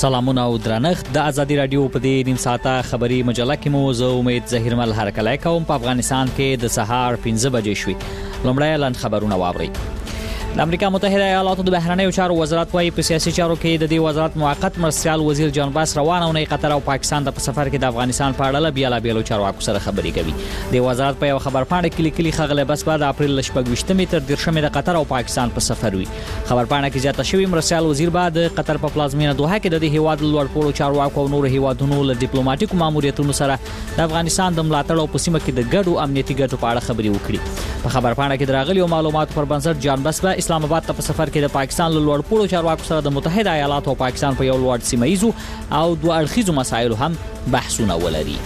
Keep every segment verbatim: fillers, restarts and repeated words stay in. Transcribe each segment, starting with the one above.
سلامونه او درنښت د ازادي رادیو په دې نیم ساعته خبري مجله کې مو زه امید ظهیرمل هرکلی کوم. په افغانستان کې د سهار پنځه بجې شوې. لومړی لاند خبرونه واورئ. د امریکا متحده ایالاتو د بهرنیو چارو وزارت وايي په سیاسي چارو کې د دې وزارت موقت مرستیال وزیر جان باس روانه ونې قطر او پاکستان د سفر کې د افغانستان په اړه بیا لا بیلو چارواکو سره خبرې کوي. د وزارت په یو خبرپاڼه کې لیکلي خغله بس بعد اپریل شپږ تر دیرشمې د قطر او پاکستان په سفر وي. خبرپاڼه کې زیاته شوی مرستیال وزیر بعد قطر په پلازمینه دوحه کې د هیواد لوړ پوړو چارواکو او نور هیوادونو له ډیپلوماټیکو ماموریتونو سره د افغانستان د ملاتړ او په سیمه کې د ګډو امنیتي ګټو په اړه خبرې وکړي. په خبرپاڼه کې دراغلي معلومات پر بنسټ جان باس په اسلام آباد ته په سفر کې د پاکستان له لوړ پوړو چارواکو سره د متحده ایالاتو او پاکستان په یو لوړ سیمایي او دوه اړخیزو مسایلو هم بحثونه ولري.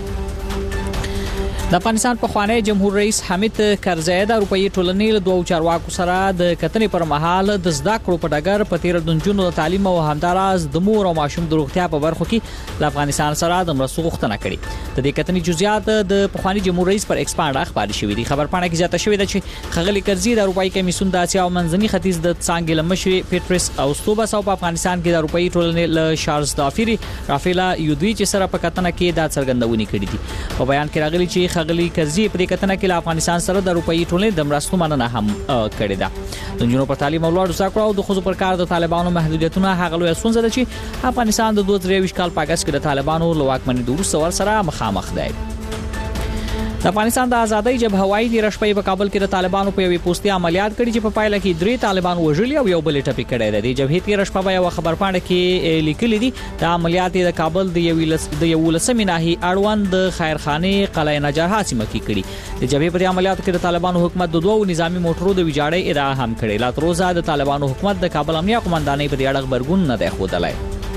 د افغانستان په خوانی جمهور رئیس حمید کرزی د اروپאי ټولنې له دوه چارواکو سره د کتنې پر مهال د زده کړو په ډګر په تیر د جنونو د تعلیم او همداراز د مور او ماشوم د روغتیا په برخو کې د افغانستان سره د مرستو غوښتنه کړې. د دې کتنې جزئیات د خوانی جمهور رئیس پر ایکسپانډ خبري شوې دي. خبرپاڼه کې زیاته شوې ده چې خغلی کرزی د اروپאי کمیسیون د اسیا او منځني ختیځ د څانګې لمشري پیټریس اوستوبس او په افغانستان کې د اروپאי ټولنې له شارلز دافیری رافیلا یودوی چې سره په کتنه کې د څرګندونې کړې دي. په بیان کې راغلي چې خغلی کرزی په دې کتنه کې له افغانستان سره د اروپאי ټولنې د مرستو مننه هم کړې ده. د جنونو پر تعلیم او لوړ زده کړو او د خصوصي پر کار د طالبانو محدودیتونه هغه لوی ستونزه ده چې افغانستان د دوه زره یو کال په اگست کې د طالبانو له واکمنۍ وروسته ور سره مخامخ دی. د افغانستان د ازادۍ جبهه وايي د رشپې په کابل کې د طالبانو په یوې پوسټي عملیات کړي چې په پایله کې درې طالبان وژلي او یو بل ټپي کړي دي. د جبهې تیر شپه په یو خبرپاڼه کې لیکلي دي د عملیات د کابل د یو د یو لسمې ناحیې اړوند د خیرخانه قلعه نجرها سیمه کې کړي. د جبهې په عملیاتو کې د طالبانو حکومت د دوه نظامی موټرو د ویجاړۍ ادعا هم کړې. لا تر اوسه د طالبانو حکومت د کابل امنیه قومندانۍ په دې اړه خبرګون نه دی ښودلی.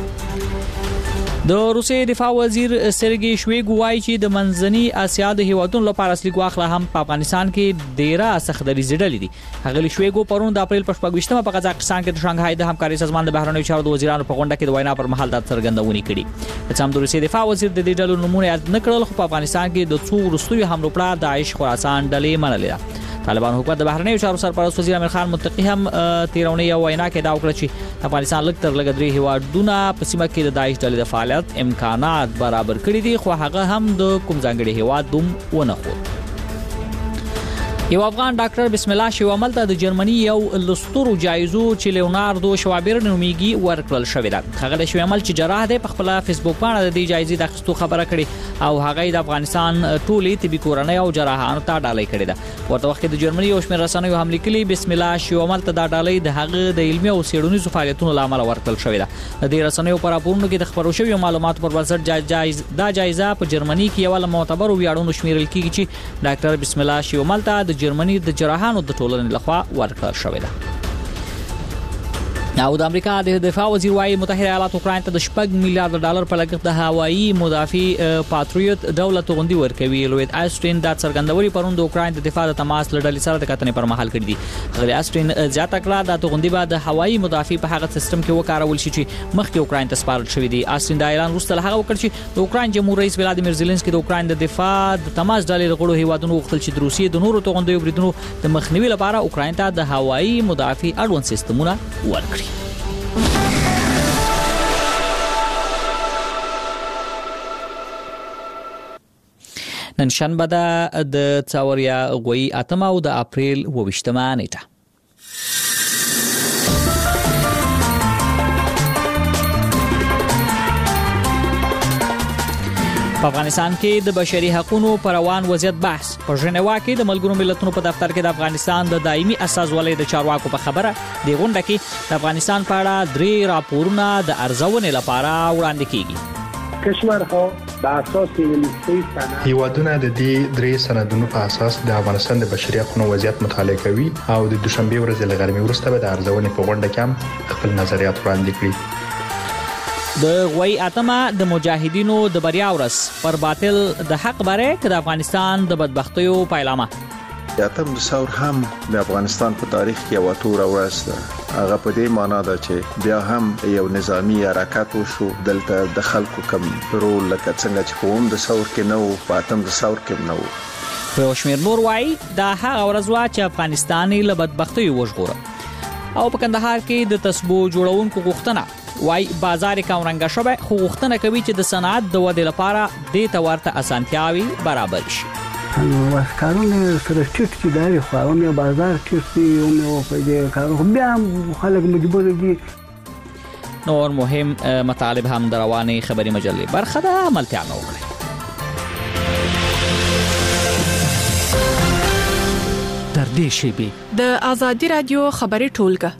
د روسیې دفاع وزیر سرګي شویګو وايي چې د منځني اسیا د هیوادونو لپاره اصلي ګواښ هم په افغانستان کې ډیره سختري زیږیدلې دي. هغه شویګو پرون د اپریل په شپږ په قزاقستان کې د شانګهای د همکاري سازمان د بهرنیو چارو د وزیرانو په غونډه کې د وینا پر مهال د څرګندونې کړې. په څام د روسیې دفاع وزیر د دې ډلو نمونه یاد نه کړل خو په افغانستان کې د څو وروستیو حملو پر داعش خراسان ډلې منلې ده. طالبان حکومت د بهرنیو چارو سرپرست وزیر امیر خان متقی هم تیرونی یو وینا کې دا وکړه چې افغانستان لږ تر لږه درې هیوادونه په سیمه کې د داعش ډلې د فعالیت امکانات برابر کړي دي خو هغه هم د کوم ځانګړي هیواد دوم ونه خور. یو افغان ډاکټر بسم الله شیوامل ته د جرمني یو لستورو جایزو چې لیوناردو شوابیر نومیږي ورکړل شوې ده. هغه د شیوامل چې جراح دی په خپل فیسبوک باندې د دې جایزې د اخیستو خبره کړې او هغه د افغانستان ټولې طبي کورنۍ او جراحانو ته ډالۍ کړې ده. ورته وخت د جرمني یو شمېر رسنیو هم لیکلي بسم الله شیوامل ته د ډالۍ د هغه د علمي او څېړنیزو فعالیتونو لامل ورکړل شوې ده. د دې رسنیو پر راپورونو کې د خبرو شویو معلوماتو پر بنسټ جایز دا جایزه په جرمني کې یو له معتبرو ویاړونو شمیرل کیږي چې ډاکټر بسم الله شیوامل ته د جرمني د جراحانو د ټولنې لخوا ورکړل شوې ده. او د امریکا د دفاع وزیر وايي متحده ایالات اوکراین ته د شپږ میلیارډ ډالر په لګښت د هوایي مدافع پاتریوت دولت غوندي ورکوي. لوید آسترین د څرګندوري پروند د اوکراین د دفاع د تماس لړل سره د کتنې پر مهال کړی دي. غلی آسترین زیاته کړه د غوندي بعد د هوایي مدافع په هغه سیستم کې وکارول شي چې مخکې اوکراین ته سپارل شوی دی. آسترین د ایران وروسته هغه وکړ چې د اوکراین جمهور رئیس ولادیمیر زيلنسکي د اوکراین د دفاع د تماس ډلې غړو هیوادونو وغوښتل چې د روسیې د نورو توغندیو بریدونو د مخنیوي لپاره اوکراین ته د هوایي مدافع اړوند سیستمونه ورکړي. نن شنبه ده د څاوریا غوي اتمه او د اپریل اوویشتمه نیټه. په افغانستان کې د بشري حقوقو پر روان وضعیت بحث. په ژنیوا کې د ملګرو ملتونو په دفتر کې د افغانستان د دایمي استازولۍ د چارواکو په خبره د غونډه کې د افغانستان په اړه درې راپورونه د ارزونې لپاره وړاندې کیږي. کشورها به اساس لیسته سند هیوادونه د دې درې سندونو په اساس د افغانستان د بشري حقوقو وضعیت مطالعه کوي او د دوشنبه ورځې له غرمې وروسته به د ارزونې په غونډه کې هم خپل نظریات وړاندې کړي. د غوي اتمه د مجاهدینو د بریا ورځ پر باطل د حق باره کې د افغانستان د بدبختیو پایلامه. اتم ثور هم د افغانستان په تاریخ کې یو تور ورځ ده. هغه په دې معنی ده چې بیا هم یو نظامی حرکت وشو دلته د خلکو کم رول لکه څنګه چې کوم د ثور کې نو په اتم د ثور کې نو. په شمیر نور وای دا هغه ورځ وا چې افغانستان له بدبختیو وژغوره او په کندهار کې د تسبو جوړونکو غوښتنه وای بازار کمرنګ شوه خو غوښتنه کوي چې د صنعت د ودې لپاره د تورته اسانتیاوي برابر شي. نو واسکارونه سره ټیټ چې داري خو هم یو بازار کې او مې په دې کارو بیا خلک مجبور دي. نور مهم مطالب هم در رواني خبري مجلې برخه ده، عملتیا نو کړئ. در دې شیبې د آزادي رادیو خبري ټولګه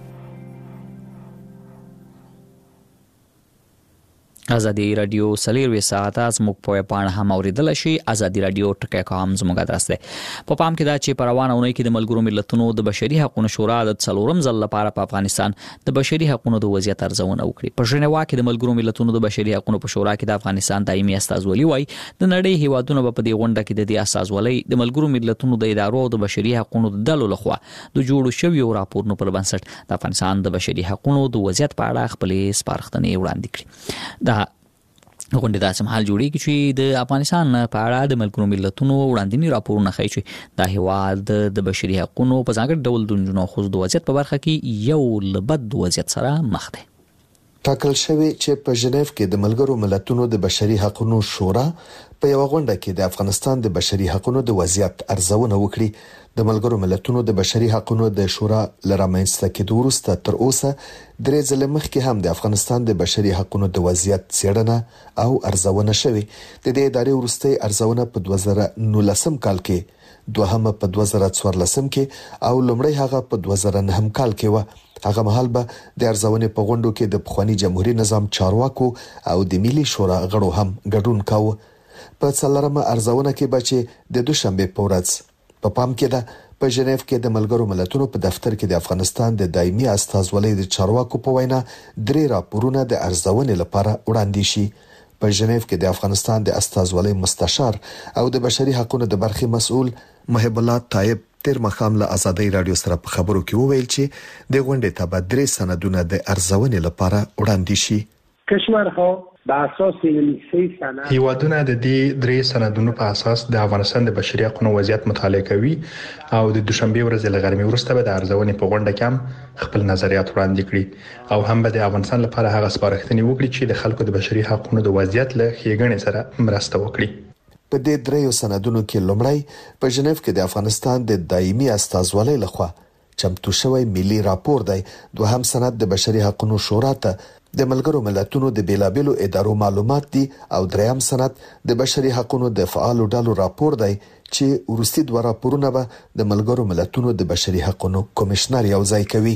ازادي رادیو سلیروي ساعت از موږ په پاڼه هم اوریدل شي. ازادي رادیو ټکی کوم زموږ ادرس ده. په پام کې دا چې پروانه اونۍ کې د ملګرو ملتونو د بشري حقوقو شورا د څلورم ځل لپاره په افغانستان د بشري حقوقو د وضعیت ارزونه وکړي. په ژنیوا کې د ملګرو ملتونو د بشري حقوقو په شورا کې د افغانستان دایمي استازولي وای د نړۍ هیوادونو په دې غونډه کې د دې استازولي د ملګرو ملتونو د ادارو او د بشري حقوقو د دلو لخوا د جوړو شویو راپورونو پر بنسټ د افغانستان د بشري حقوقو د وضعیت په اړه خپلې سپارښتنې وړاندې کړې. دا غونډه د سمحال جوړیږي چې د افغانستان په اړه د ملګرو ملتونو وړاندینی راپورونه ښیي چې د هیواد د بشري حقوقو په ځانګړي ډول د جنونو خو د وضعیت په برخه کې یو لبد وضعیت سره مخ دی. ټاکل شوی چې په ژنیف کې د ملګرو ملتونو د بشري حقوقو شورا په یو غونډه کې د افغانستان د بشري حقوقو د وضعیت ارزونه وکړي. د ملګرو ملتونو د بشري حقوقو د شورا لرامنځته کېدو وروسته تر اوسه درې ځله مخکې هم د افغانستان د بشري حقوقو د وضعیت څېړنه او ارزونه شوې. د دې ادارې وروستۍ ارزونه په دوه زره نولسم کال کې، دوهمه په دوه زره څوارلسم کې او لومړی هغه په دوه زره نهم کال کې و. هغه مهال به د ارزونې په غونډو کې د پخوانی جمهوریت نظام چارواکو او د ملي شورا غړو هم ګډون کاوه. په څلورمه ارزونه کې به چې د دوشنبه په ورځ په پام کې ده په ژنیف کې د ملګرو ملتونو په دفتر کې د افغانستان د دایمي استازولۍ د چارواکو په وینا درې راپورونه د ارزونې لپاره وړاندې شي. په ژنیف کې د افغانستان د استازولۍ مستشار او د بشري حقوقو د برخې مسؤل محب الله طیب تیر مخام له ازادي رادیو سره په خبرو کې وویل چې د غونډې ته به درې سندونه د ارزونې لپاره وړاندې شي. کشورها بر اساس این سه سند هیوادونه د دې درې سندونو په اساس د افغانستان د بشري حقوقو وضعیت مطالعه کوي او د دوشنبه ورځ له غرمې وروسته به د ارزونې په غونډه کې هم خپل نظریات وړاندې کړي او هم به د افغانستان لپاره هغه سپارښتنې وکړي چې د خلکو د بشري حقوقو د وضعیت له ښېګڼې سره مرسته وکړي. په دې دریو سندونو کې لومړی په ژنیف کې د افغانستان د دایمي استازولۍ لخوا چمتو شوی ملي راپور دی. دوهم سند د بشري حقوقو شورا ته د ملګرو ملتونو د بیلابېلو ادارو معلومات دي او دریم سند د بشري حقوقو د فعالو ډلو راپور دی چې ورستي دوه راپورونه به د ملګرو ملتونو د بشري حقوقو کمشنر یو ځای کوي.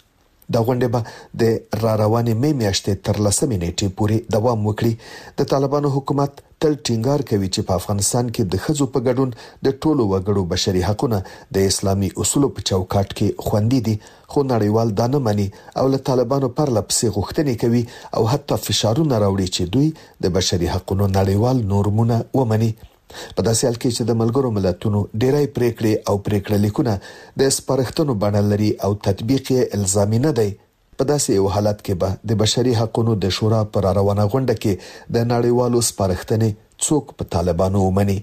دا غونډه به د را روانې مې میاشتې تر لسمې نیټې پورې دوام وکړي. د طالبانو حکومت تل ټینګار کوي چې په افغانستان کې د ښځو په ګډون د ټولو وګړو بشري حقوقونه د اسلامي اصولو په چوکاټ کې خوندي دي، خو نړیوال دا نه مني او له طالبانو پرله پسې غوښتنې کوي او حتی فشارونه راوړي چې دوی د بشري حقوقو نړیوال نورمونه ومني. په داسې حال کې چې د ملګرو ملتونو ډېری پریکړې او پریکړه لیکونه د سپارښتنو بڼه لري او تطبیق یې الزامي نه دی، په داسې یو حالت کې به د بشري حقوقو د شورا پر روانه غونډه کې د نړیوالو سپارښتنې څوک په طالبانو ومني.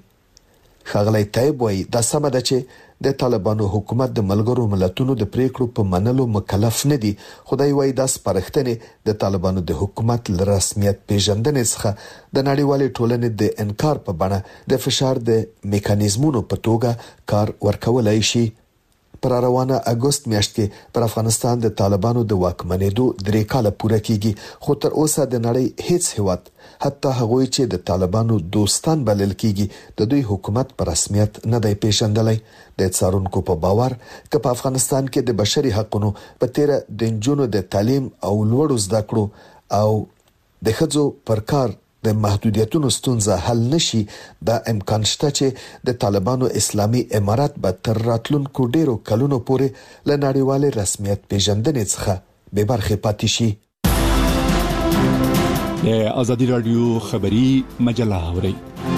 ښاغلی طیب وایي دا سمه ده چې د طالبانو حکومت د ملګرو ملتونو د پریکړو په منلو مکلف نه دي. خدای وایي دا سپارښتنې د طالبانو د حکومت ل رسمیت پیژندنې څخه د نړیوالې ټولنې د انکار په بڼه د فشار د میکانیزمونو په توګه کار ورکولای شي. پر روانه اگست میاشت کې پر افغانستان د طالبانو د واکمنېدو درې کاله پوره کیږي، خو تر اوسه د نړۍ هیڅ هیواد حتی هغوی چې د طالبانو دوستان بلل کیږي د دوی حکومت په رسمیت نه دی پیژندلی. د څارونکو په باور چې په افغانستان کې د بشري حقوقو په تیر د نجونو د تعلیم او لوړو زده کړو او د ښځو پر کار د محدودیتونو ستونزه حل نشي، دا امکان شته چې د طالبانو اسلامي امارات به تر راتلونکو ډیرو کلونو پورې له نړیوال رسمیت پیژندنې څخه بې برخې پاتې شي. د آزادي رادیو خبري مجله اوري.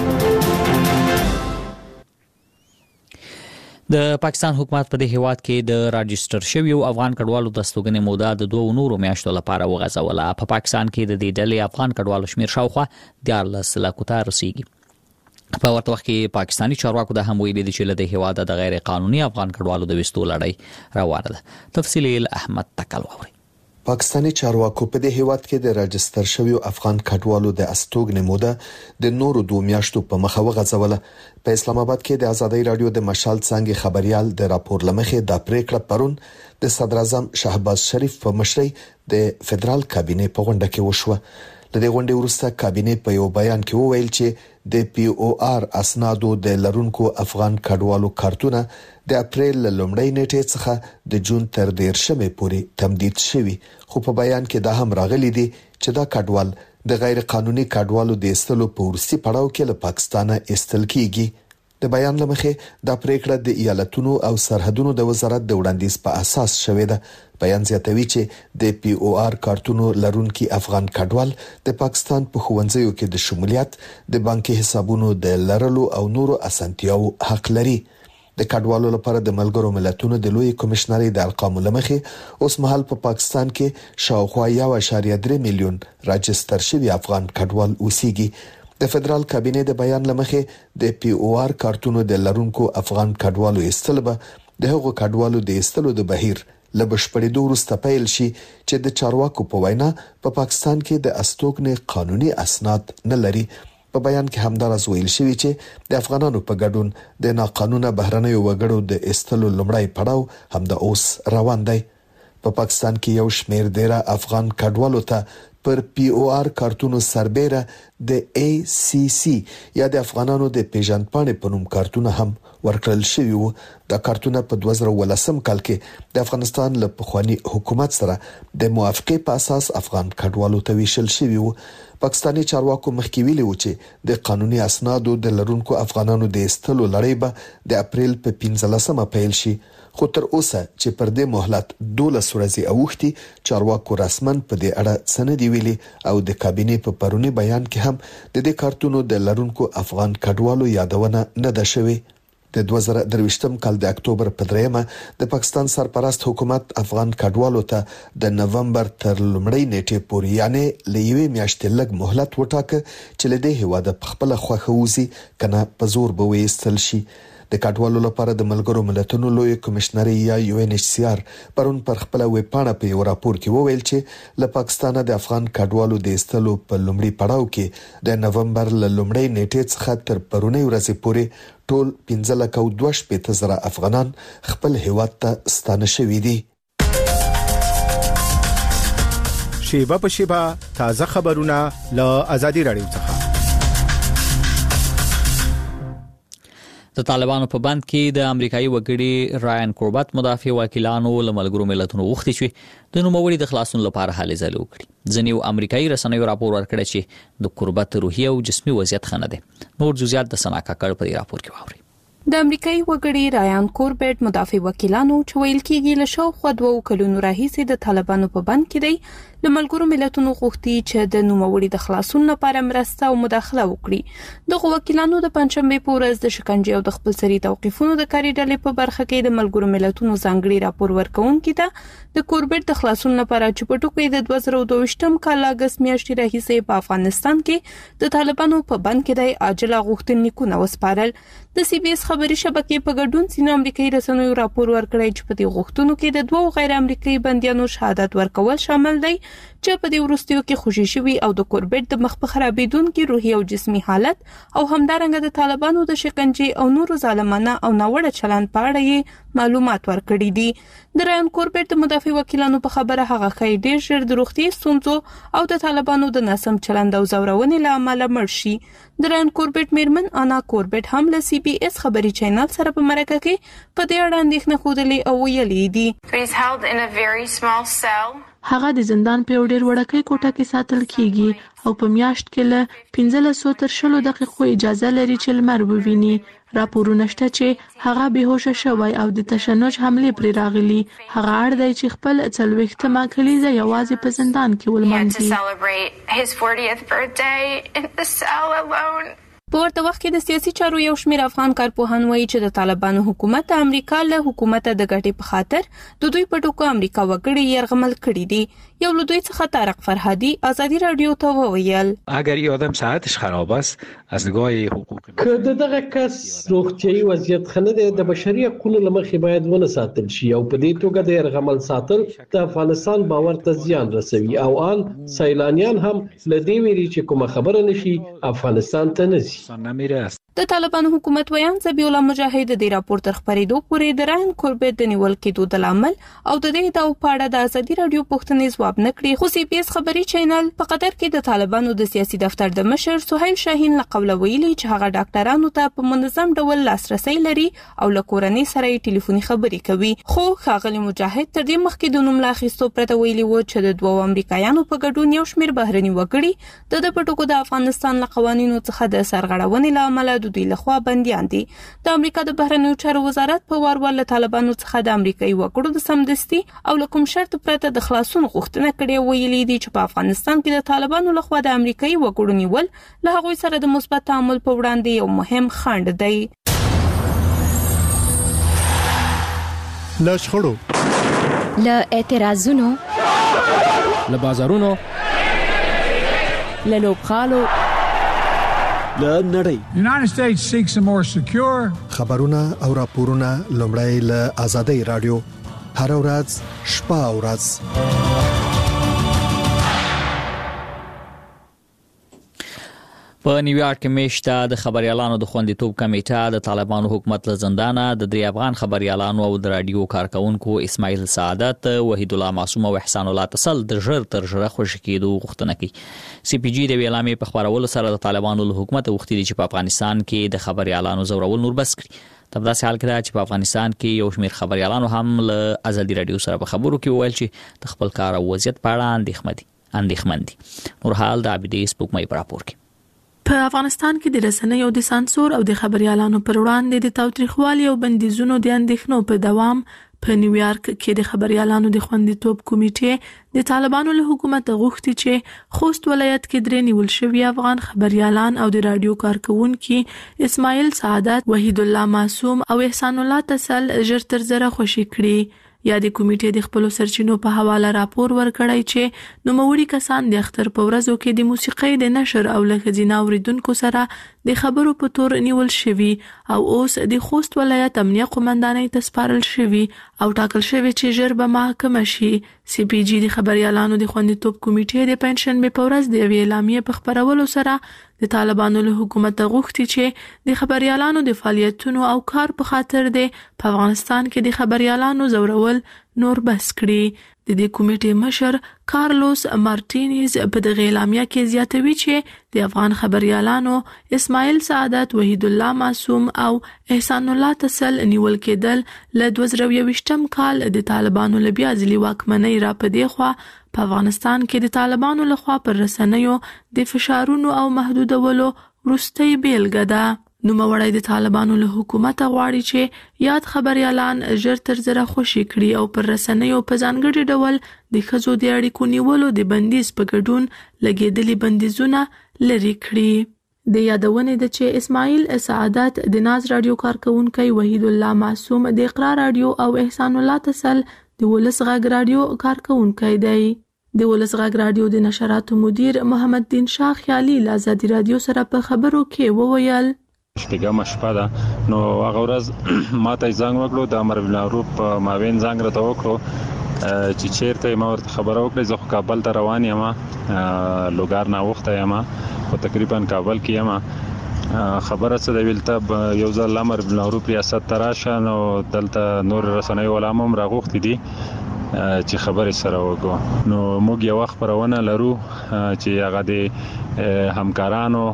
د پاکستان حکومت په دې هیواد کې د راجستر شویو افغان کډوالو د استوګنې موده د دوه نورو میاشتو لپاره وغځوله. په پاکستان کې د دې ډلې افغان کډوالو شمیر شاوخوا دیارلس لکو ته رسیږي. په ورته وخت کې پاکستاني چارواکو د هم ویلي دي چې له دې هیواده د غیر قانوني افغان کډوالو د وستو لړۍ روانه ده. تفصیل احمد تکل ووري. پاکستاني چارواکو په دې هیواد کې د راجستر شویو افغان کډوالو د استوګنې موده د نورو دوه میاشتو په مخه وغځوله. په اسلام آباد کې د ازادي رادیو د مشال څنګه خبريال د راپور لمخې د پریکړه پرون د صدر اعظم شهباز شریف په مشرۍ د فدرال کابینه په غونډه کې وشوه. د دې غونډې وروسته کابینه په یو بیان کې وویل چې د پی او آر اسنادو د لرونکو افغان کډوالو کارتونه د اپریل لومړۍ نیټې څخه د جون تر دیرشمې پورې تمدید شوي، خو په بیان کې دا هم راغلي دي چې دا کډوال د غیر قانوني کډوالو د استلو په ورسي پړاو کې له پاکستانه استل کیږي. د بیان لمخې د پریکړه د ایالتونو او سرحدونو د وزارت د وړاندیز په اساس شوې ده. بیان زیاتوي چې د پی او آر کارتونو لرونکي افغان کډوال د پاکستان په ښوونځیو کې د شمولیت، د بانکي حسابونو د لرلو او نورو اسانتیاو حق لري. د کډوالو لپاره د ملګرو ملتونو د لوی کمشنري د ارقامو لمخې اوس مهال په پا پاکستان کې شاوخوا یو اعشاریه درې میلیون راجستر شوي افغان کډوال اوسېږي. د فدرال کابینه د بیان لمخې د پی او آر کارتونو د لرونکو افغان کډوالو استل به د هغو کډوالو د استلو د بهیر لبشپړېدو وروسته پیل شي چې د چارواکو په وینا په پا پاکستان کې د استوګنې قانوني اسناد نه لري. په بیان کې همدارس ویل شوی چې د افغانانو په ګډون د ناقانونه بهرنیو وګړو د استلو لومړی پړاو هم د اوس روان دی. په پا پاکستان کې یو شمېر ډیره افغان کډوالو ته پر پی او آر کارتونو سربېره د ای سی سی یا د افغانانو د پیژندپاڼې په نوم کارتونه هم ورکړل شوی وو. دا کارتونه په دوه زره ولسم کال کې د افغانستان له پخوانی حکومت سره د موافقې په اساس افغان کډوالو ته ویشل شوی وو. پاکستاني چارواکو مخکې ویلي و چې د قانوني اسنادو د لرونکو افغانانو د استلو لړۍ به د اپریل په پنځلسمه پیل شي، خو تر اوسه چې پر دې مهلت دولس ورځې اوښتي چارواکو رسمن په دې اړه څه نه دي ویلي او د کابینې په پرونی بیان کې هم د دې کارتونو د لرونکو افغان کډوالو یادونه نه ده شوې. د دوه زره درویشتم کال د اکتوبر په دریمه د پاکستان سرپرست حکومت افغان کډوالو ته د نومبر تر لومړۍ نیټې پورې یعنی لېوي میاشتې لږ مهلت وټاکه چې له دې هواده په خپل خوخه وزي کنه په زور به وېستل شي. د کډوالو لپاره د ملګرو ملتونو لوی کمشنري یا یو ان ایچ سی آر پرون پر خپل ویب پاڼه په یو راپور کې وویل چې له پاکستانه د افغان کډوالو د استلو په لومړي پړاو کې د نومبر ل لومړۍ نیټې څخه تر پرونی ورځې پورې ټول پنځه لک او دوه شپېته زره افغانان خپل هیواد ته ستانه شوي دي. شیبه په شیبه تازه خبرونه له ازادي رادیو څخه. د طالبانو په بند کې د امریکایي وګړي رایان کوربت مدافع وکیلانو له ملګرو ملتونو غوښتي چې د نوموړي د خلاصون لپاره هلې ځلې وکړي. ځینې امریکایي رسنیو راپور ورکړی چې د کوربت روحي او جسمي وضعیت ښه نه دی. نور جزئیات د سنا کاکړ په راپور کې واوري. د امریکایي وګړي رایان کوربت مدافع وکیلانو چې ویل کېږي له شاوخوا دوه کلونو راهیسې د طالبانو په بند کې دی له ملګرو ملتونو غوښتي چې د نوموړي د خلاصون لپاره مرسته او مداخله وکړي. دغه وکیلانو د پنځمبه په ورځ د شکنجې او د خپلسري توقیفونو د کاري ډلې په برخه کې د ملګرو ملتونو ځانګړي راپور ورکوونکي ته د کوربت د خلاصون لپاره چې په ټکو د دوه زره دوه ویشتم کال اگست میاشتې راهیسې په افغانستان کې د طالبانو په بند کې د عاجله غوښتنلیکونه وسپارل. د سی بي اس خبري شبکې په ګډون سینه امریکایي رسنیو راپور ورکړی چې په دې غوښتنو کې د دوه غیر امریکایي بنديانو شهادت ورکول شامل دی چې په دې وروستیو کې خوشي شوي او د کوربت د مخ په خرابېدونکو روحي او جسمي حالت او همدارنګه د طالبانو د شکنجې او نورو ظالمانه او ناوړه چلند په اړه یې معلومات ورکړي دي. د رایان کوربت د مدافع وکیلانو په خبره هغه خی ډیر ژر د روغتي ستونزو او د طالبانو د ناسم چلند او زورونې له امله مړ شي. د رایان کوربت میرمن انا کوربت هم له سی بي اس خبري چینل سره په مرکه کې په دې اړه اندېښنه خوده او ویلي دي. هغه د زندان په ډېر وړکۍ کوټه کې ساتل کیږي او په میاشت کې له پنځلس تر شلو دقیقو اجازه لري چې لمر وویني. راپورونه شته چې هغه بهوشه شوی او د تشنج حمله پرې راغلي. هغه اړ دی چې خپل څلوېښتمه کلیزه یوازې په زندان کې ولمانځي. په ورته وخت کې د سیاسي چارو یو شمېر افغان کارپوهان وایي چې د طالبانو حکومت د امریکا له حکومت د ګټې په خاطر د دوی په ټکو امریکا وګړي يرغمل کړي دي. یو له دوی څخه طارق فرهادي آزادي رادیو ته وویل اگر یه آدم صحتش خراب است از نگاه حقوق که دغه کس روغتیايي وضعیت خنه د بشري حقوقو لمخې باید ونه ساتل شي او په دې توګه د يرغمل ساتل د افغانستان باور ته زیان رسوي او ان سیلانیان هم لدی ویری چې کومه خبره نشي افغانستان ته نشي. د طالبانو حکومت ویان زبیح الله مجاهد د راپور تر خبرېدو پورې د رایان کوربیټ د نیول کېدو د لامل او د دې د پاړه د ازادي رادیو پوښتنې ځواب نکړي. خو سی پی اس خبري چینل په قطر کې د طالبانو د سیاسي دفتر د مشر سهیل شاهین لقب ویلي چې هغه ډاکټرانو ته په منظم ډول لاسرسي لري او له کورنۍ سره ټلیفوني خبرې کوي. خو ښاغلي مجاهد تر دې مخکې د نوم لاخیستو پرته ویلي و چې د دوه امریکایانو په ګډون یو شمېر بهرني وګړي د پټکو د افغانستان له قوانینو څخه د سرغړونې لامل د دوی لخوا بنديان دي. د امریکا د بهرنیو چارو وزارت په وروال له طالبانو څخه د امریکایي وګړو د سمدستي او له کوم شرط پرته د خلاصون غوښتنه کړې ویلي دي چې په افغانستان کې د طالبانو لخوا د امریکایي وګړو نیول له هغوی سره د مثبت تعامل په وړاندې یو مهم خنډ دی. له شخړو، له اعتراضونو، له بازارونو، له لوبخالو، له نړۍ. United States seeks a more secure. خبرونه او راپورونه لومړی له آزادۍ رادیو هر ورځ شپه او ورځ. په نیویارک کې میشته د خبريالانو د خوندیتوب کمیټه د طالبانو حکومت له زندانه د درې افغان خبريالانو او د رادیو کارکونکو اسماعیل سعادت، وحید الله معصوم او احسان الله تصل د ژر تر ژره خوشی کېدو غوښتنه کوي. سی پی جی د ویلامې په خبرولو سره د طالبانو له حکومت غوښتي چې په افغانستان کې د خبريالانو زورول نور بس کړي. تر داسې حال کې چې په افغانستان کې یو شمېر خبريالانو هم له ازادي رادیو سره په خبرو کې وویل چې د خپل کار او وضعیت په اړه اندېښمن دي اندېښمن دي. نور حال د عبدي سپوږمۍ په راپور کې. په افغانستان کې د رسنیو د سانسور او د خبريالانو پر وړاندې د تاوتریخوالي او بندیزونو د اندېښنو په دوام په نیویارک کې د خبريالانو د خوندیتوب کمیټې د طالبانو له حکومت غوښتي چې خوست ولایت کې درې نیول شوي افغان خبريالان او د رادیو کارکونکو اسماعیل سعادت، وحید الله معصوم او احسان الله تصل ژر تر ژره خوشی کړي. یا د کمیټې د خپل سرچینو په حواله راپور ورکړی چې نوموړي کسان د اختر په ورځو کې د موسیقۍ د نشر او له ښځینه اوریدونکو سره د خبرو په تور نیول شوي او اوس د خوست ولایت امنیه قومندانۍ ته سپارل شوي او ټاکل شوي چې ژر به محاکمه شي. سی پی جی د خبريالانو د خوندیتوب کمیټې د پنځشنبه په ورځ د یوې اعلامیې په خبرولو سره د طالبانو له حکومت غوښتي چې د خبريالانو د فعالیتونو او کار په خاطر د په افغانستان کې د خبريالانو زورول نور بس کړي. د دې کمیټې مشر کارلوس مارټینز په دغه اعلامیه کې زیاتوي چې د افغان خبريالانو اسماعیل سعادت، وحید الله معصوم او احسان الله تصل نیول کېدل له دوه زره یوویشتم کال د طالبانو له بیا ځلي واکمنۍ را پدې خوا په افغانستان کې د طالبانو لخوا پر رسنیو د فشارونو او محدودولو وروستۍ بیلګه ده. نوموړی د طالبانو له حکومت غواړي چې یاد خبريالان ژر تر ژره خوشی کړي او پر رسنیو په ځانګړي ډول د ښځو د اړیکو نیولو د بندیز په ګډون لګېدلي بندیزونه لري کړي. د یادونې ده چې اسماعیل سعادت د ناز رادیو کارکونکی، وحید الله معصوم د اقرا رادیو او احسان الله تصل د ولس غږ رادیو کارکونکی دی. د ولس غږ رادیو د نشراتو مدیر محمد دین شاه خیالي له آزادي رادیو سره په خبرو کې وویل شپږم شپه ده نو هغه ورځ ماته زنګ وکړو د امر بالمعروف په ماوین زنګ راته وکړو چې چیرته ما ورته خبره وکړه زه کابل ته روان یم لوګار نه وخته یم او تقریبا کابل کې یم خبره څه د ویلته یو ځل امر بالمعروف ریاست تراشه نو دلته نور رسنۍ علماء راغوښتي دي چې خبرې سره وکړو. نو موږ یو وخت پرونه لرو چې هغه د همکارانو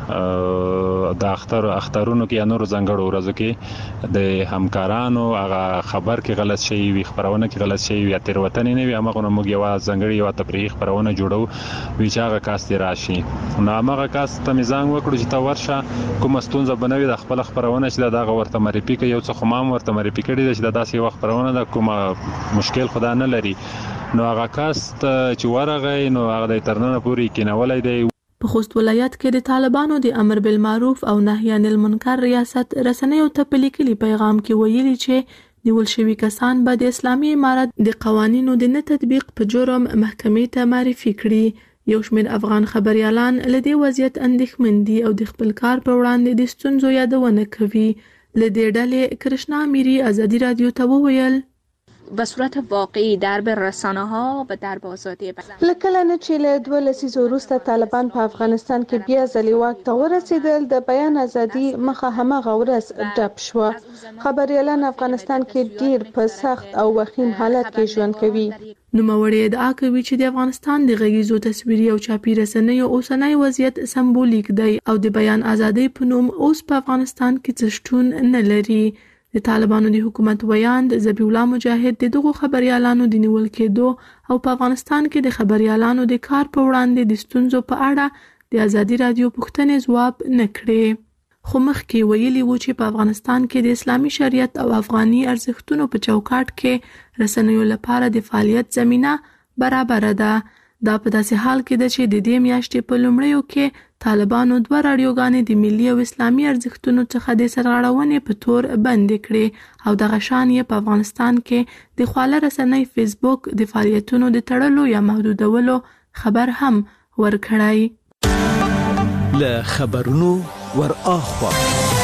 د اختر اخترونو کې نور ځنګړو ورځو کې د همکارانو هغه خبر کې غلط شي وي خبرونه کې غلط شي وي تیروتنه نه وي هغه نو موږ یو ځنګړي یو تفریح خبرونه جوړو وی چې هغه کاست راشي نو هغه کاست ته میزان وکړو چې تا ورشه کوم ستونزه بنوي د خپل خبرونه چې دا ورته مریپی کې یو څه خمام ورته مریپی کړي چې داسې وخت خبرونه د کومه مشکل خدا نه لري نو هغه کاست چې ورغی نو هغه د ترنه پوری کینولای دی. په خوست ولایت کې د طالبانو د امر بالمعروف او نهی عن المنکر ریاست رسنیو ته په لیکلي پیغام کې ویلي چې نیول شوي کسان به د اسلامي امارت د قوانینو د نه تطبیق په جرم محکمې ته معرفي کړي. یو شمېر افغان خبريالان له دې وضعیت اندېښمن دي او د خپل کار په وړاندې د ستونزو یادونه کوي. له دې ډلې کرشنا میری ازادي رادیو ته وویل به صورت واقعی درب رسانه ها و درب آزادی بیان. لکه نه چې له دوه لسیزو وروسته طالبان په افغانستان کې بیا ځلې واک ته ورسېدل، د بیان ازادي مخه همغه ورځ ډپ شوه. خبريالان افغانستان کې ډیر په سخت او وخیم حالت کې ژوند کوي. نوموړی ادعا کوي چې د افغانستان د غږیزو تصویري او چاپي رسنیو اوسنی وضعیت سمبولیک دی او د بیان ازادۍ په نوم اوس په افغانستان کې څه شتون نه لري. د طالبانو د حکومت ویاند ذبیح الله مجاهد د دغو خبريالانو د نیول کېدو او په افغانستان کې د خبريالانو د کار په وړاندې د ستونزو په اړه د ازادي رادیو پوښتنې ځواب نه کړې. خو مخکې ویلي وو چې په افغانستان کې د اسلامي شریعت او افغاني ارزښتونو په چوکاټ کې رسنیو لپاره د فعالیت زمينه برابر ده. دا په داسې حال کې ده چې د دې میاشتې په لومړیو کې طالبانو دوه راډیوګانې د ملي او اسلامي ارزښتونو څخه د سرغړونې په تور بندې کړې او دغه شان یې په افغانستان کې د خواله رسنۍ فیسبوک د فعالیتونو د تړلو یا محدودولو خبر هم ورکړی. له خبرونو ور اخوا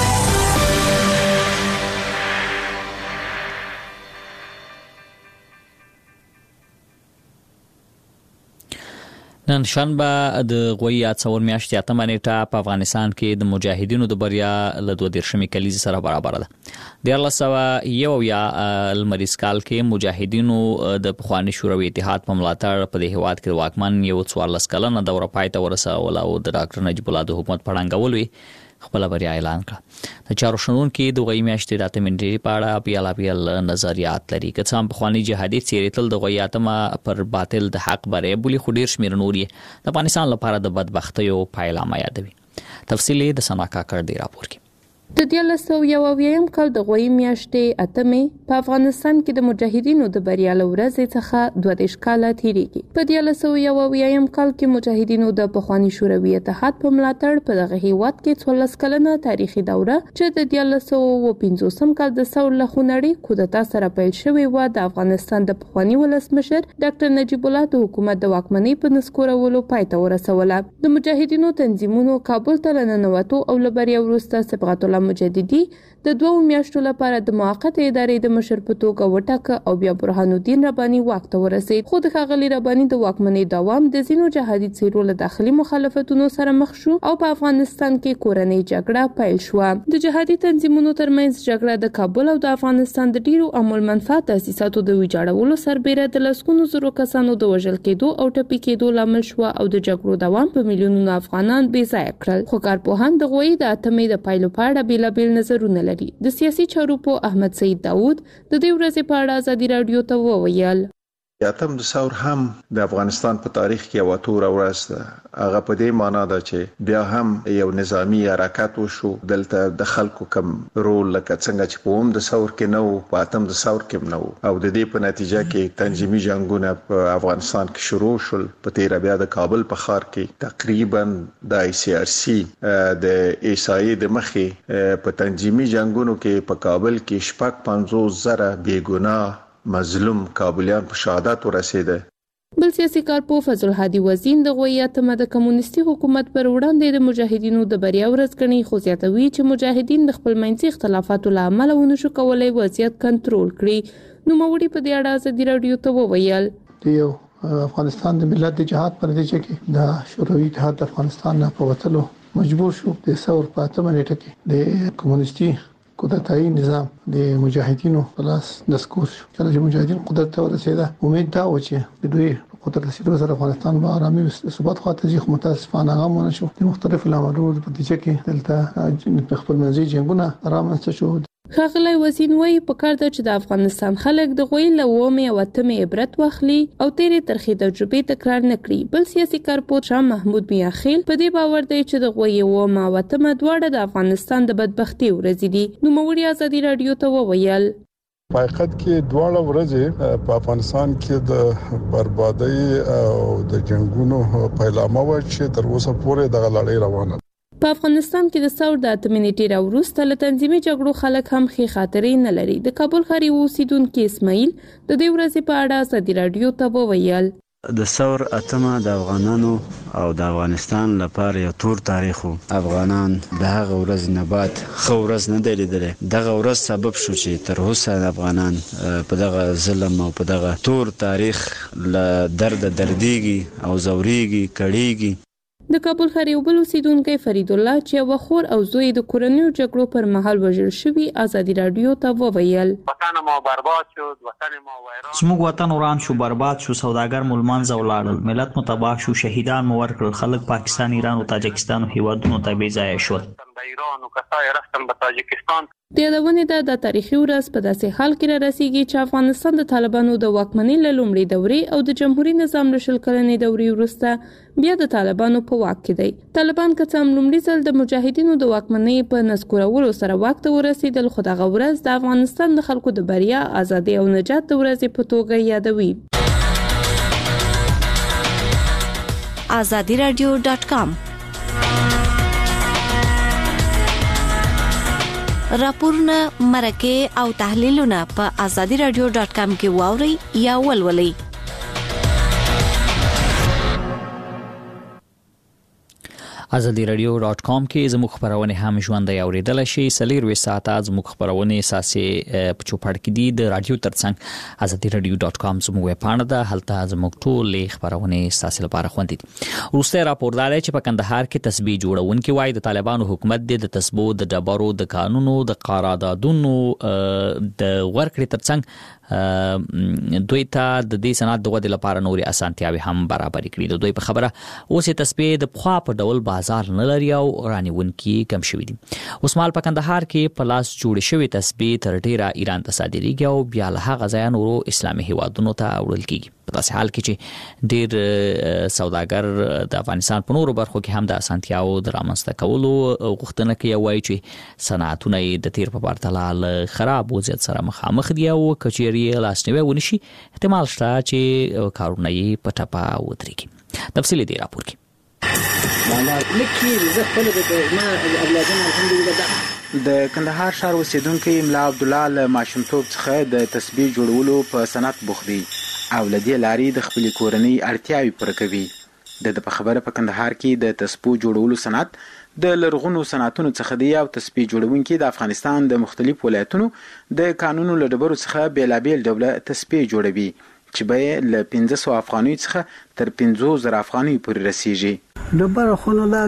نن شنبه د غوي څور میاشتې اتمه نیټه په افغانستان کې د مجاهدینو د بریا له دوه دیرشمې کلیزې سره برابر ده. د دیارلس سوه یو یا لمریز کال کې مجاهدینو د پخواني شوروي اتحاد په ملاتړ په دې هیواد کې د واکمن یو څوارلس کلنه دوره پای ته ورسوله او د ډاکټر نجیب الله د حکومت په ړنګولو خپل بریا اعلان کړه. د چارو شنونکو د غوي میاشتې د اتمې نیټې په اړه بیل بیل نظریات لري. که څه هم پخواني جهادي څیرې تل د غوي اتمه پر باطل د حق بری بولی خو ډیر شمیر نور یې د افغانستان لپاره د بدبختیو پایلامه یادوي. تفصیل د سنا کاکړ دی راپور کې. د دیارلس سوه یو اویایم کال د غوي میاشتې اتمې په افغانستان کې د مجاهدینو د بریا له ورځې څخه دوه دېرش کاله تیریږي. په دیارلس سوه یو اویایم کال کې مجاهدینو د پخواني شوروي اتحاد په ملاتړ په دغه هیواد کې څوارلس کلنه تاریخي دوره چې د دیارلس سوه پنځوسم کال د ثور له خونړۍ کودتا سره پیل شوې وه د افغانستان د پخواني ولسمشر ډاکټر نجیب الله د حکومت د واکمنۍ په نسکورولو پای ته ورسوله. د مجاهدینو تنظیمونو کابل ته لننوتو او له بریا وروسته صبغت الله مجددي د دوه میاشتو لپاره د موقته ادارې د مشر په توګه وټاکه او بیا برهان الدین رباني واک ته ورسید. خو د ښاغلي رباني د واکمنۍ دوام د ځینو جهادي څیرو له داخلي مخالفتونو سره مخ شو او په افغانستان کې کورنۍ جګړه پیل شوه. د جهادي تنظیمونو ترمنځ جګړه د کابل او د افغانستان د ډیرو عامل منفعت تاسیساتو د ویجاړولو سربیره د لسګونو زرو کسانو د وژل کېدو او ټپي کېدو لامل شو او د جګړو دوام په میلیونونو افغانان بې ځایه کړل. خو کارپوهان د غوي د اتمې د پایلو په اړه بیلابیل نظرونه لري. د سیاسي چارو په احمد سعید داوود د دې ورځې په اړه ازادي رادیو ته وویل اتم د ثور هم د افغانستان په تاریخ کې یو تور ورځ ده. هغه په دې معنی ده چې بیا هم یو نظامی حرکت وشو دلته د خلکو کم رول لکه څنګه چې په هم د ثور کې نو په اتم د ثور کې نو او د دې په نتیجه کې تنظیمي جنگونه په افغانستان کې شروع شول. په تیر بیا د کابل په ښار کې تقریبا د ای سی آر سی د ایسای د مخې په تنظیمي جنگونو کې په کابل کې شپږ پنځوس زره بیګناه مظلوم کابلیان په شهادت ورسېده. بل سیاسي کارپوه فضل الهادي وزین د غوي اتمه د کمونیستي حکومت پر وړاندې د مجاهدینو د بریا ورځ ګڼي، خو زیاتوي چې مجاهدین د خپل منځي اختلافاتو له امله ونشو کولای وضعیت کنټرول کړي. نوموړي په دې اړه ازادي رادیو ته وویل د افغانستان د ملت د جهاد پر نتیجه کې د شوروي اتحاد افغانستان نه په وتلو مجبور شو. د ثور په اتمه نیټه کې د کمونیستي کودتایي نظام د مجاهدینو په لاس نسکور شو. کله چې مجاهدین قدرت ته ورسېده امید دا و چې د دوی قدرت رسیدو سره افغانستان به آرامي ثبات خواته ځي، خو متاسفانه هغه ونه شو. د مختلفو لاملونو په نتیجه کې دلته خپل منځي جنگونه رامنځته شو. ښاغلی وزین وایي پکار ده چې د افغانستان خلک د غوي له اومې او اتمې عبرت واخلي او تیرې ترخې تجربې تکرار نه کړي. بل سیاسي کارپوه شاه محمود میاخیل په دې باور دی چې د غوي اومه او اتمه دواړه د افغانستان د بدبختۍ ورځې دي. نوموړي ازادي رادیو ته وویل په حقیقت کې دواړه ورځې په افغانستان کې د بربادۍ او د جنگونو پیلامه و چې تر اوسه پورې د لړۍ روانه. په افغانستان کې د ثور د اتمنټي راوروسته له تنظیمي جګړو خلک هم خې خاطرې نه لري. د کابل ښار اوسیدونکو اسماعیل د دې ورځې په اړه ازادي رادیو ته وویل. د ثور اتمه د افغانانو او د افغانستان لپاره یو تور تاریخ وو. افغانان د هغه ورځ نه بعد خو ورځ نه دی لیدلی. دغه ورځ سبب شو چې تر اوسه د افغانان په دغه ظلم او په دغه تور تاریخ له درد دردېږي او زورېږي کړېږي. د کابل ښار یو بل اوسیدونکی فرید الله چې یو خور او زوی د کورنیو جګړو پر مهال وژل شوي ازادي رادیو ته وویل. وطن ما برباد شد، وطن ما ویران. زموږ وطن وران شو، برباد شو، سوداګر مو لمنځه ولاړل، ملت مو تباه شو، شهیدان مو ورکړل، خلک پاکستان، ایران او تاجکستان هیوادونو ته بې ځایه شول. ایران او کسای رفتن به تاجکستان. د یادونې ده د تاریخي ورځ په داسې حال کې را رسیږي چې افغانستان د طالبانو د واکمنۍ له لومړۍ دورې او د جمهوریت نظام له شل کلنې دورې وروسته بیا د طالبانو په واک کې دی. طالبان که څه هم لومړي ځل د مجاهدینو د واکمنۍ په نسکورولو سره واک ته ورسېدل، خو دغه ورځ د افغانستان د خلکو د بریا، ازادۍ او نجات د ورځې په توګه یادوي. azadi radio dot com راپورونه، مرکه او تحلیلونه په azadi radio dot com کې واورئ یا ولولئ. azadi radio dot com کې زموږ خبرونه هم ژوندۍ اوریدل شي. سلیروي ساعته زموږ خبرونه اساسي په چوپړ کې دي د رادیو ترڅنګ azadi radio dot com زموږ ویب پاڼه ده، هلته زموږ ټول خبرونه اساسي لپاره خوندي دي. روسي راپور دی چې په کندهار کې تسبیح جوړونکي وایي د طالبانو حکومت د تسبو د ډبرو د قانونو د قراردادونو د ورکړې ترڅنګ دوی ته د دې صنعت د ودې لپاره نوري اسانتیاوي هم برابر کړي. د دوی په خبره اوس تسبیح د پخوا په ډول بازار نه لري او رانیونکي کم شوي دي. اوس مال په کندهار کې په لاس جوړ شوی تسبیح تر ډیره ایران ته صادریږي او بیا له هغه ځای نورو اسلامي هیوادونو ته وړل کیږي. په داسې حال کې چې ډیر سوداګر د افغانستان په نورو برخو کې هم د اسانتیاو د رامنځته کولو غوښتنه کوي، وایي چې صنعتونه د تیر په پرتله له خراب وضعیت سره مخامخ دي او کچېری لاسنیوي ونشي، احتمال شته چې کارونه یې په ټپه ودرېږي. تفصیل دی راپور کې. د کندهار ښار اوسیدونکو ملا عبد الله له ماشومتوب څخه د تسبیح جوړولو په صنعت بوخت دی او لدې لارې د خپل کورنۍ اړتیاوې پوره کوي. د په خبره په کندهار کې د تسبیح جوړولو صنعت د لرغونو صنعتونو څخه دی او تسبیح جوړونکي د افغانستان د مختلف ولایتونو د قانونو له ډبرو څخه بیلابیل ډوله تسبیح جوړوي چې به له پنځه سوه افغانۍ څخه تر پنځوس زره افغانۍ پورې رسیږي. ډبره خونو دا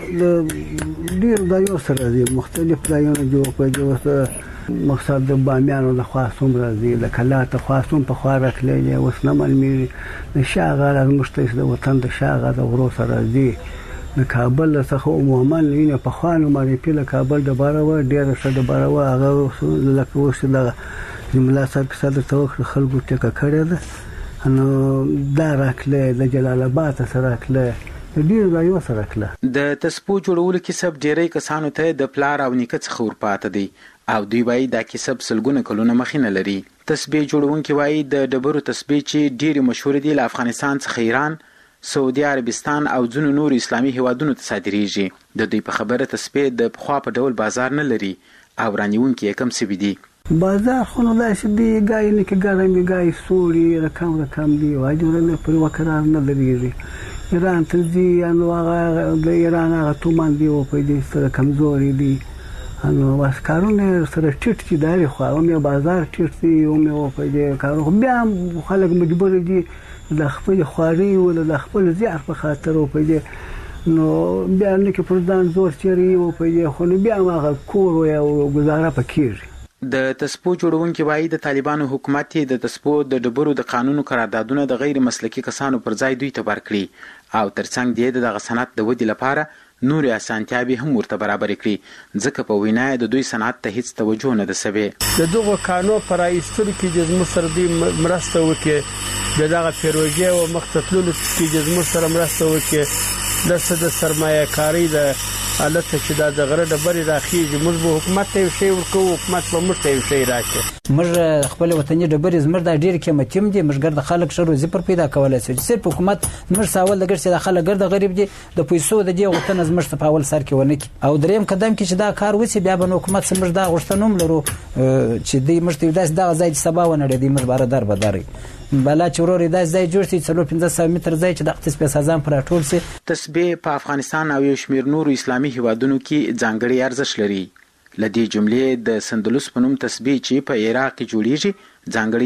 د ډېر ځایونو سره دي، مختلف ځایونه جوړ کړي. اوس مقصد د بامیانو د خوا څومره دي، د کلات د خوا څوم په خوا راکلی، اوس نه معلومېږي. د شاغه زموږ ته د وطن د شاغه د غرو سره دي. د کابل څخه عموما وینه په خوانو باندې پیله کابل د باروا ډیره څه د باروا هغه لکه اوس د ملا صاحب کې صدر توکل خلکو ټکه کړی ده، نو دا راکله د جلال آباد سره راکله ډیر ځایو سره راکله. د تسبو جوړولو کسب ډیری کسانو ته د پلار او نیکه څخه ورپاته دی او دوی وایي دا کسب سلګونه کلونه مخینه لري. تسبیح جوړونکي وایي د ډبرو تسبیح چې ډیره مشهور دي له افغانستان څخه ایران، سعودي عربستان او ځینو نور اسلامي هیوادونو ته صادریږي. د دوی په خبره تسبیح د پخوا په ډول بازار نه لري او رانیونکي یې کم سوي دي. بازار خو نو داسې دی، ګای نه کې ګرمې ګای سوړي رقم رقم دي، واجبونه پر وکرار نه درېږي. ایران ته ځي نو هغه د ایران هغه تومان دی او په دې سره کمزوري دي، نو واس کارونه سره ټیټ چې داري خو هم یو بازار ټیټ دی او مې په دې کارو بیا خلک مجبور دي د خپل خواري او د خپل زیار په خاطر او په دې نو بیا نه کې پر ځان زور چیري او په دې خو بیا هغه کور او گزاره پکېږي. د تسبو جوړونکي وایي د طالبانو حکومت د تسبو د ډبرو د قانونو قراردادونه د غیر مسلکي کسانو پر ځای دوی ته ورکړي او ترڅنګ دی دغه صنعت د ودې لپاره نورې اسانتیاوې هم ورته برابر کړي، ځکه په وینا د دوی صنعت ته هیڅ توجه نه ده سوې. د دغه قانون پر ایستلو کې د زموږ سره دوی مرسته وکړي، د دغه پروژې او مخ ته تللو کې د زموږ سره مرسته وکړي، د څه د سرمایه کاري د حالت چې دا د غره ډبرې راخیږي موږ به حکومت ته یو شی ورکوو حکومت به موږ ته یو شی راکړي. موږ خپل وطني ډبرې زموږ دا ډېر قیمتي دي. موږ ګرد خلک ښه روزي پر پیدا کولای شي. صرف حکومت موږ ساول د ګرد چې د خلک ګرد غریب دي د پیسو د دې غوښتنه زموږ په اول سر کې ونه کی او دریم قدم کې چې دا کار وسی بیا به حکومت سمج دا غوښتنه هم لرو چې دې مشته داس دا ځای سبا ونه دي موږ بار در بداري بلا چوروري دا ځای جوړ شي څلور پنځه سوه متر ځای چې د اقتصادي سازان پر ټول سي. تسبیح په افغانستان او یو شمېر نورو اسلامي هیوادونو کې ځانګړي ارزښت لري. لدې جملې د سندلوس په نوم تسبیح چې په عراق کې جوړیږي ځانګړي